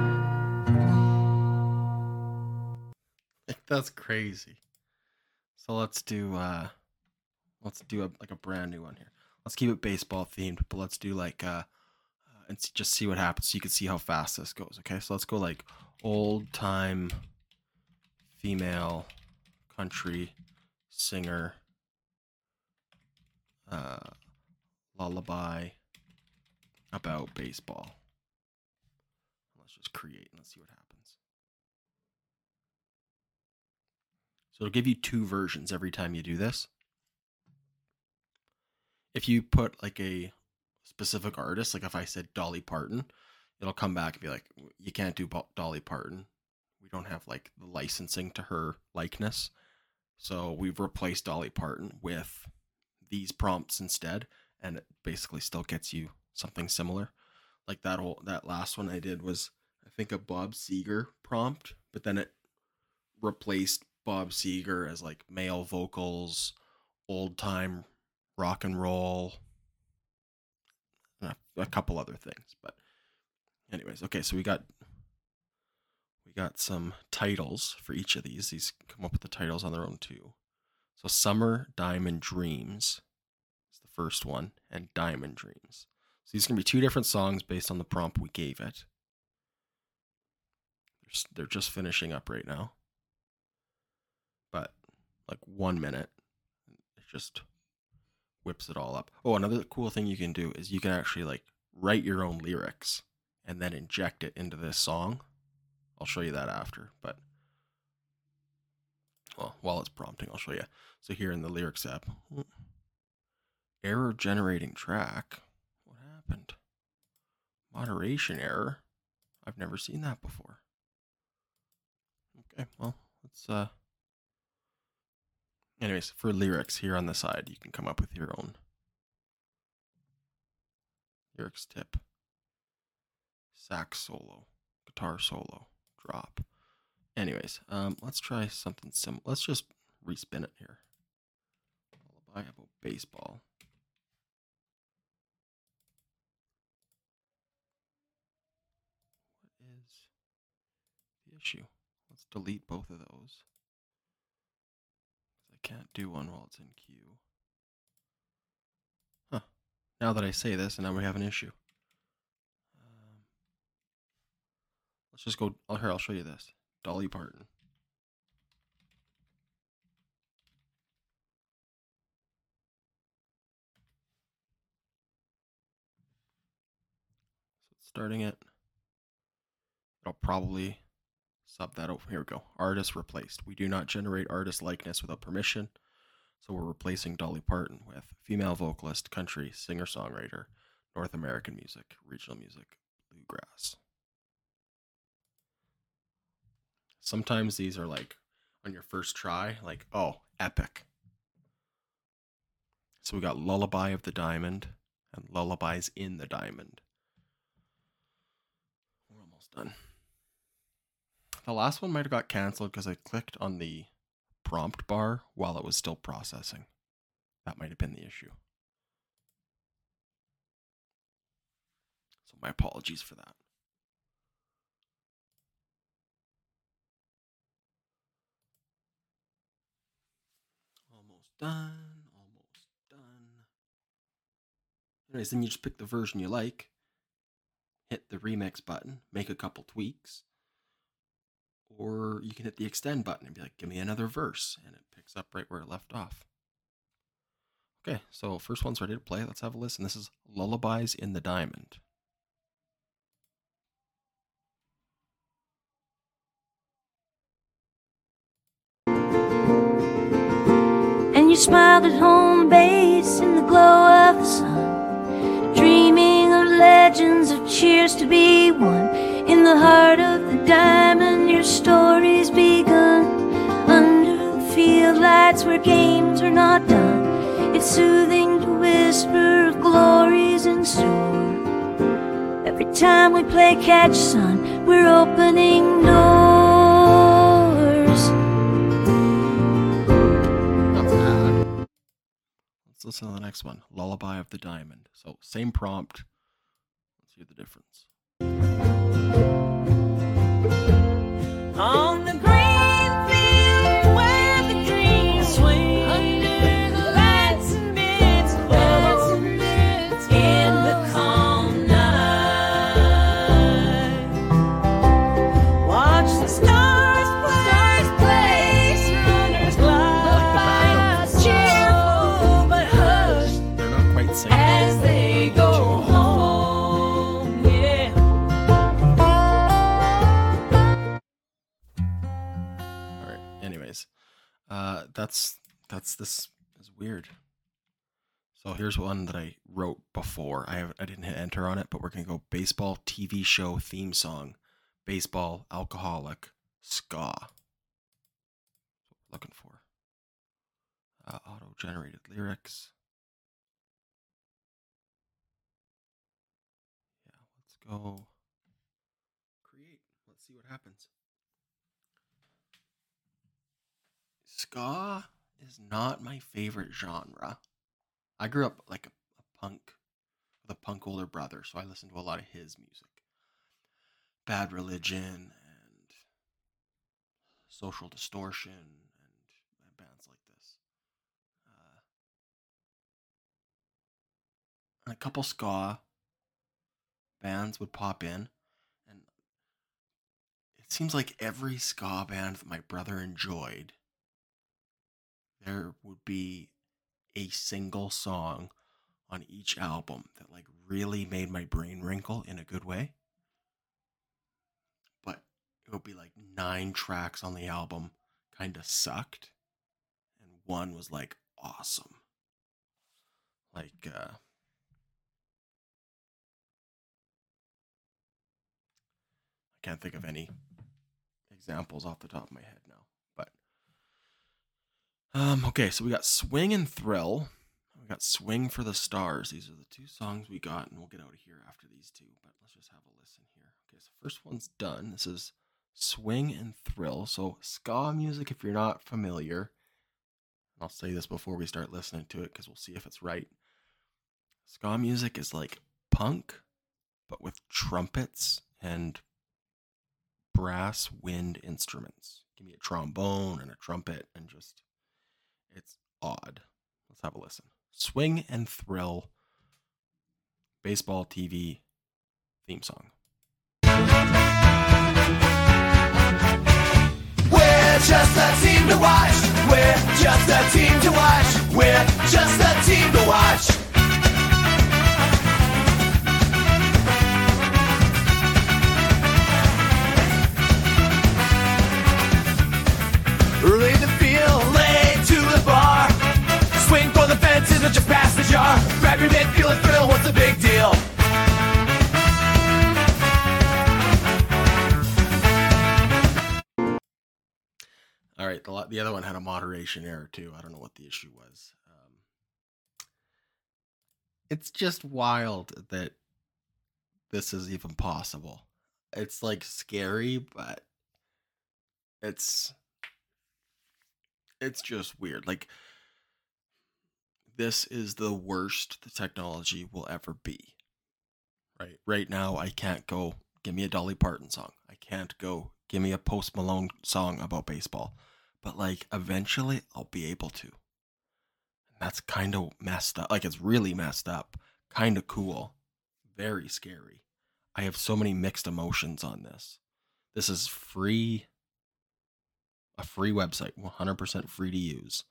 Speaker 1: That's crazy. So let's do uh let's do a, like a brand new one here. Let's keep it baseball themed, but let's do like uh and just see what happens so you can see how fast this goes. Okay, so let's go like old time female country singer uh, lullaby about baseball. Let's just create and let's see what happens. So it'll give you two versions every time you do this. If you put like a specific artist, like if I said Dolly Parton, it'll come back and be like, you can't do Dolly Parton. We don't have like the licensing to her likeness. So we've replaced Dolly Parton with these prompts instead, and it basically still gets you something similar. Like that whole that last one I did was, I think, a Bob Seger prompt, but then it replaced Bob Seger as like male vocals, old time rock and roll, a couple other things. But anyways, okay, so we got we got some titles for each of these. These come up with the titles on their own too. So Summer Diamond Dreams is the first one, and Diamond Dreams. So these are gonna be two different songs based on the prompt we gave it. They're, they're just finishing up right now, but like one minute, it just whips it all up. Oh, another cool thing you can do is you can actually like write your own lyrics and then inject it into this song. I'll show you that after, but well, while it's prompting, I'll show you. So here in the lyrics app, error generating track. What happened? Moderation error. I've never seen that before. Okay, well, let's uh anyways, for lyrics here on the side, you can come up with your own lyrics tip. Sax solo, guitar solo, drop. Anyways, um, let's try something similar. Let's just respin it here. Lullaby about baseball. What is the issue? Let's delete both of those. I can't do one while it's in queue. Huh. Now that I say this, and now we have an issue. Um, let's just go. Oh, here, I'll show you this. Dolly Parton. starting it. It'll probably sub that over. Here we go. Artist replaced. We do not generate artist likeness without permission. So we're replacing Dolly Parton with female vocalist, country, singer-songwriter, North American music, regional music, bluegrass. Sometimes these are like on your first try, like, oh, epic. So we got Lullaby of the Diamond and Lullabies in the Diamond. We're almost done. The last one might have got canceled because I clicked on the prompt bar while it was still processing. That might have been the issue. So my apologies for that. Almost done. Almost done. Anyways, then you just pick the version you like. Hit the remix button. Make a couple tweaks. Or you can hit the extend button and be like, give me another verse. And it picks up right where it left off. Okay, so first one's ready to play. Let's have a listen. This is Lullabies in the Diamond.
Speaker 2: And you smiled at home base in the glow of the sun, dreaming of legends of cheers to be won. In the heart of the diamond, your story's begun. Under the field lights where games are not done, it's soothing to whisper of glories in store. Every time we play catch, son, we're opening doors.
Speaker 1: Not bad. Let's listen to the next one. Lullaby of the Diamond. So same prompt. Let's hear the difference.
Speaker 2: On the green field where the dreams swing, under the lights and bits of love, in the calm night, watch the stars play, play, surrenders glide, cheerful but hushed.
Speaker 1: They're not quite singing
Speaker 2: as they go home.
Speaker 1: Uh, that's that's this is weird. So here's one that I wrote before. I have I didn't hit enter on it, but we're gonna go baseball T V show theme song, baseball alcoholic ska. That's what we're looking for. Uh, auto-generated lyrics. Yeah, let's go create. Let's see what happens. Ska is not my favorite genre. I grew up like a, a punk, with a punk older brother, so I listened to a lot of his music. Bad Religion and Social Distortion and bands like this. Uh, and a couple ska bands would pop in, and it seems like every ska band that my brother enjoyed, there would be a single song on each album that like really made my brain wrinkle in a good way. But it would be like nine tracks on the album kind of sucked, and one was like awesome. Like uh I can't think of any examples off the top of my head now. Um, okay, so we got Swing and Thrill. We got Swing for the Stars. These are the two songs we got, and we'll get out of here after these two, but let's just have a listen here. Okay, so first one's done. This is Swing and Thrill. So ska music, if you're not familiar, I'll say this before we start listening to it because we'll see if it's right. Ska music is like punk, but with trumpets and brass wind instruments. Give me a trombone and a trumpet and just... it's odd. Let's have a listen. Swing and Thrill, baseball T V theme song.
Speaker 22: We're just a team to watch. We're just a team to watch. We're just a team to watch.
Speaker 1: uh, the other one had a moderation error too. I don't know what the issue was. Um, it's just wild that this is even possible. It's like scary, but it's it's just weird. Like, this is the worst the technology will ever be. Right? Right now, I can't go, give me a Dolly Parton song. I can't go, give me a Post Malone song about baseball. But, like, eventually, I'll be able to. That's kind of messed up. Like, it's really messed up. Kind of cool. Very scary. I have so many mixed emotions on this. This is free. A free website. one hundred percent free to use.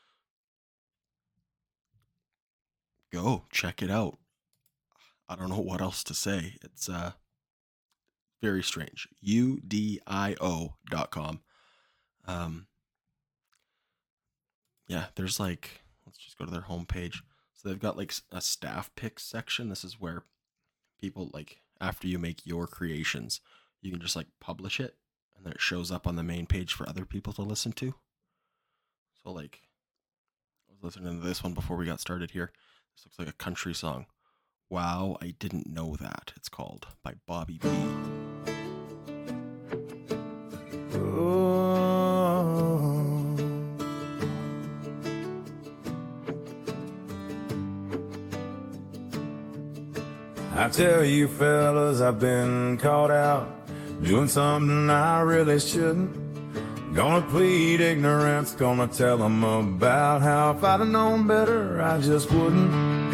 Speaker 1: Go. Check it out. I don't know what else to say. It's uh very strange. U D I O dot com. Um, yeah, there's like, let's just go to their homepage. So they've got like a staff picks section. This is where people, like, after you make your creations, you can just like publish it, and then it shows up on the main page for other people to listen to. So like, I was listening to this one before we got started here. This looks like a country song. Wow, I Didn't Know That, it's called, by Bobby B.
Speaker 4: I tell you fellas, I've been caught out doing something I really shouldn't. Gonna plead ignorance, gonna tell them about how if I'd have known better, I just wouldn't.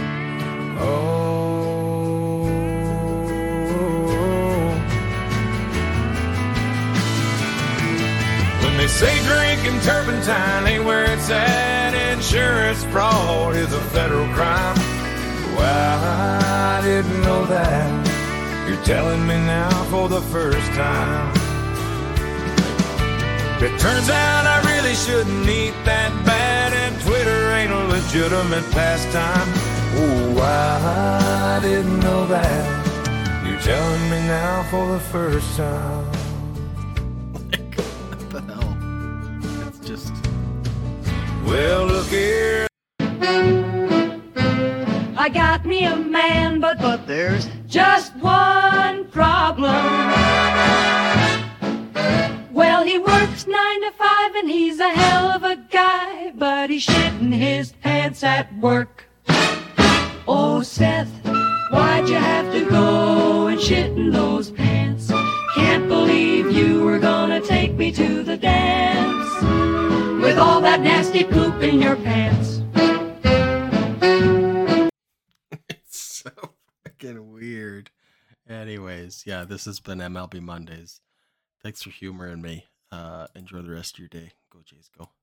Speaker 4: Oh, when they say drinking turpentine ain't where it's at, insurance fraud is a federal crime. Well, I didn't know that. You're telling me now for the first time. It turns out I really shouldn't eat that bad, and Twitter ain't a legitimate pastime. Oh, I didn't know that. You're telling me now for the first time.
Speaker 1: What the hell? It's just...
Speaker 4: Well, look here.
Speaker 2: I got me a man, but but there's just one problem. Well, he works nine to five and he's a hell of a guy, but he's shitting his pants at work. Oh, Seth, why'd you have to go and shit in those pants? Can't believe you were gonna take me to the dance with all that nasty poop in your pants.
Speaker 1: So fucking weird. Anyways, yeah, this has been M L B Mondays. Thanks for humoring me. Uh, enjoy the rest of your day. Go Jays, go.